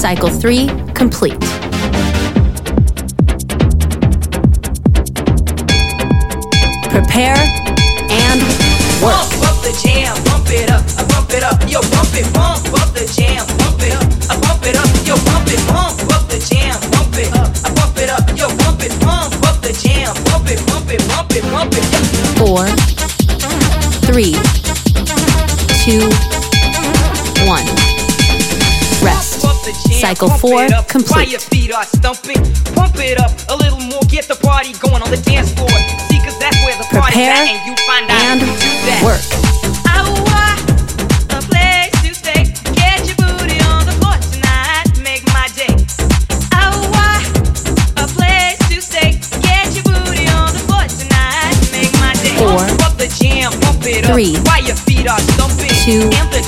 Cycle 3 complete. Prepare and work. Pump up the jam, pump it up, yo, pump it, pump up the jam, pump it up, yo, pump it, pump up the jam, pump it up, yo, pump it, pump up the jam, pump it, pump it, pump it, pump it. 4, 3, 2, 1. Rest. Cycle 4 complete. While your feet are stumping, pump it up a little more, get the party going on the dance floor. See, 'cause that's where the party's Prepare at, and you find out and who do that. work. A place to stay. Get your booty on the floor tonight. Make my day. A place to stay. Get your booty on the floor tonight. Make my day. 4, Pump up the jam, pump it up. 3, While your feet are stumping. 2, and the